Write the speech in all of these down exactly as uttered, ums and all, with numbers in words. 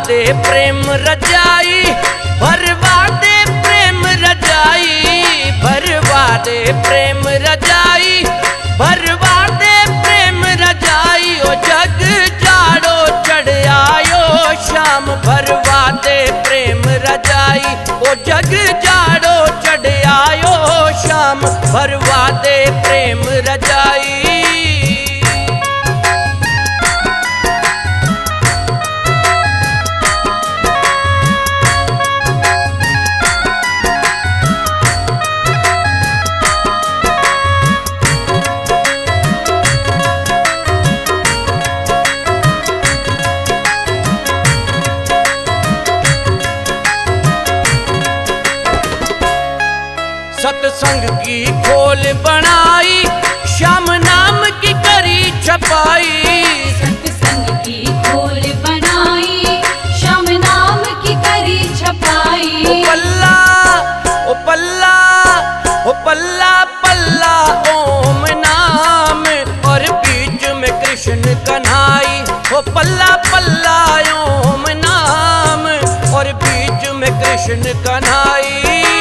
दे प्रेम रजाई, भरवा दे प्रेम रजाई, भरवा दे प्रेम रजाई, भरवा दे प्रेम रजाई। ओ जग जाड़ो चढ़ आयो शाम, भरवा दे प्रेम रजाई। ओ जग जाड़ो चढ़ आयो शाम, भरवा दे प्रेम रजाई। सत्संग की खोल बनाई, श्याम नाम की करी छपाई। सत्संग की खोल बनाई, श्याम नाम की करी छपाई। ओ पल्ला ओ पल्ला ओ पल्ला पल्ला ओम नाम, और बीच में कृष्ण कन्हाई। ओ पल्ला पल्ला ओम नाम, और बीच में कृष्ण कन्हाई।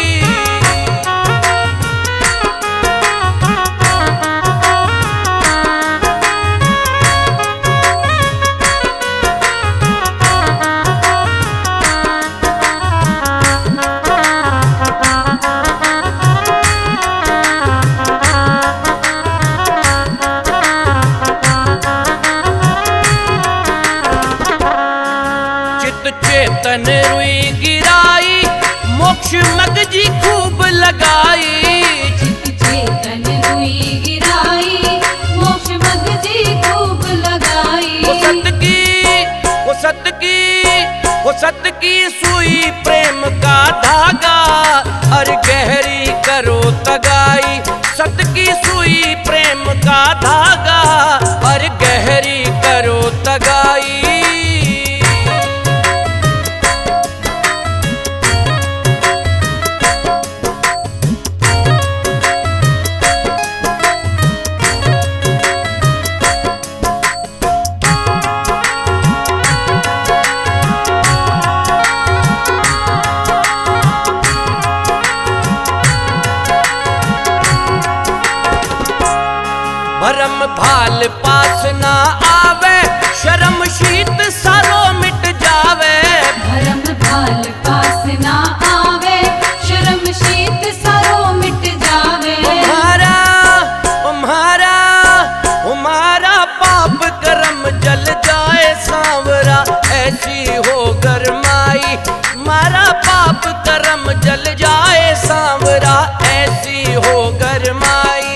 चेतन रुई गिराई, मोक्ष मगजी खूब लगाई। चित चेतन रुई गिराई, मोक्ष मगजी खूब लगाई। वो सत की वो सत की वो सत की सुई प्रेम का धागा, और गहरी करो तगाई। सत की सुई प्रेम का धागा, और गहरी करो तगाई। भरम भाल पास ना आवे, शर्म शीत सारो मिट जावे। भरम भाल पास ना आवे, शर्म शीत सारो मिट जावे। तुम्हारा तुम्हारा तुम्हारा पाप कर्म जल जाए सांवरा, ऐसी हो गरमाई। मारा पाप कर्म जल जाए सांवरा, ऐसी हो गरमाई।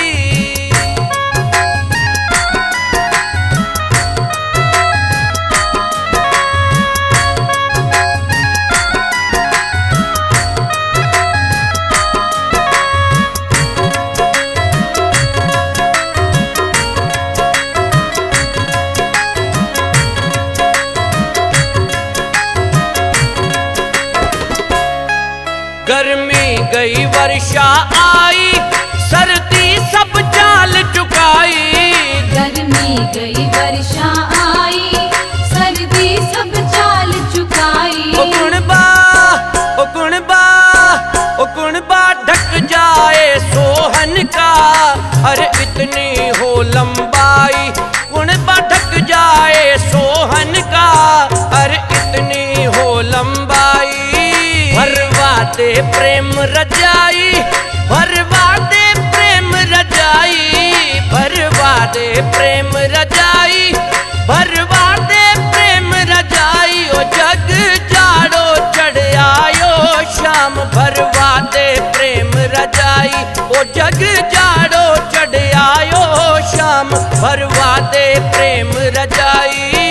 गर्मी गई वर्षा आई, सर्दी सब चाल चुकाई। गर्मी गई वर्षा आई, सर्दी सब चाल चुकाई। ओ कुणबा ओ कुणबा ओ कुणबा ढक जाए सोहन का, अरे इतनी हो लंबाई। कुणबा ढक जाए सोहन का, अरे इतनी हो लंबाई। भरवा दे प्रेम रजाई, भरवा दे प्रेम रजाई, भरवा दे प्रेम रजाई, भरवा दे प्रेम रजाई। ओ जग जाड़ो चढ़ आयो शाम, भरवा दे प्रेम रजाई। ओ जग जाड़ो चढ़ आयो शाम, भरवा दे प्रेम रजाई।